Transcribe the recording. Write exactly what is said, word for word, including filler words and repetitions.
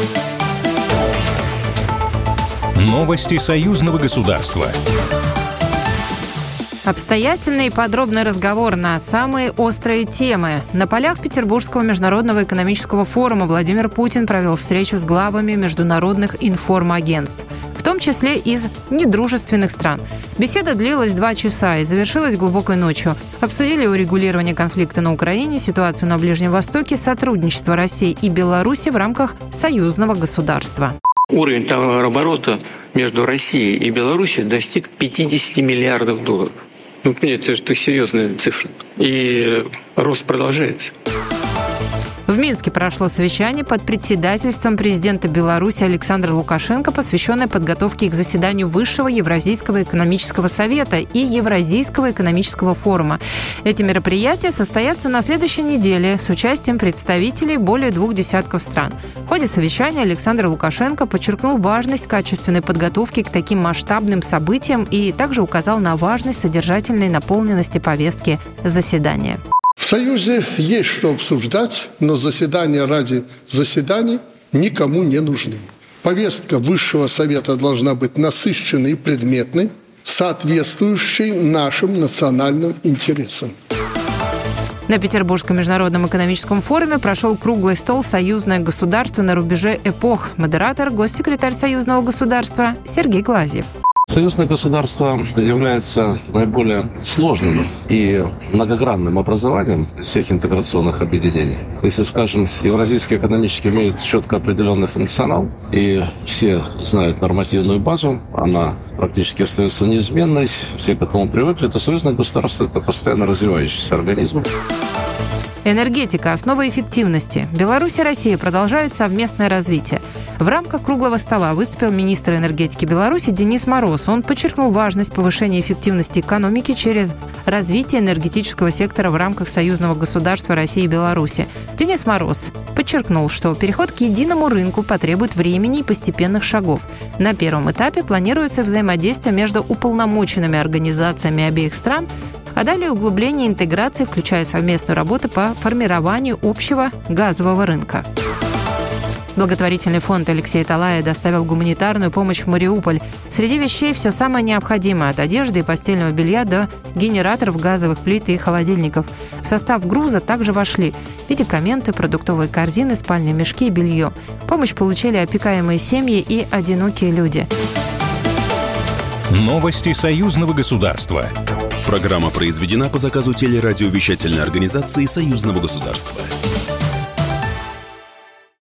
Новости союзного государства. Обстоятельный и подробный разговор на самые острые темы. На полях Петербургского международного экономического форума Владимир Путин провел встречу с главами международных информагентств, в том числе из недружественных стран. Беседа длилась два часа и завершилась глубокой ночью. Обсудили урегулирование конфликта на Украине, ситуацию на Ближнем Востоке, сотрудничество России и Беларуси в рамках союзного государства. Уровень товарооборота между Россией и Беларусью достиг пятьдесят миллиардов долларов. Ну, понимаете, это серьезная цифра. И рост продолжается. В Минске прошло совещание под председательством президента Беларуси Александра Лукашенко, посвященное подготовке к заседанию Высшего Евразийского экономического совета и Евразийского экономического форума. Эти мероприятия состоятся на следующей неделе с участием представителей более двух десятков стран. В ходе совещания Александр Лукашенко подчеркнул важность качественной подготовки к таким масштабным событиям и также указал на важность содержательной наполненности повестки заседания. В Союзе есть что обсуждать, но заседания ради заседаний никому не нужны. Повестка Высшего Совета должна быть насыщенной и предметной, соответствующей нашим национальным интересам. На Петербургском международном экономическом форуме прошел круглый стол «Союзное государство на рубеже эпох». Модератор – госсекретарь союзного государства Сергей Глазьев. Союзное государство является наиболее сложным и многогранным образованием всех интеграционных объединений. Если, скажем, Евразийский экономический имеет четко определенный функционал, и все знают нормативную базу, она практически остается неизменной, все к этому привыкли, то союзное государство – это постоянно развивающийся организм. Энергетика – основа эффективности. Беларусь и Россия продолжают совместное развитие. В рамках круглого стола выступил министр энергетики Беларуси Денис Мороз. Он подчеркнул важность повышения эффективности экономики через развитие энергетического сектора в рамках союзного государства России и Беларуси. Денис Мороз подчеркнул, что переход к единому рынку потребует времени и постепенных шагов. На первом этапе планируется взаимодействие между уполномоченными организациями обеих стран, а далее углубление интеграции, включая совместную работу по формированию общего газового рынка. Благотворительный фонд Алексея Талая доставил гуманитарную помощь в Мариуполь. Среди вещей все самое необходимое – от одежды и постельного белья до генераторов газовых плит и холодильников. В состав груза также вошли медикаменты, продуктовые корзины, спальные мешки и белье. Помощь получили опекаемые семьи и одинокие люди. Новости союзного государства. Программа произведена по заказу телерадиовещательной организации Союзного государства.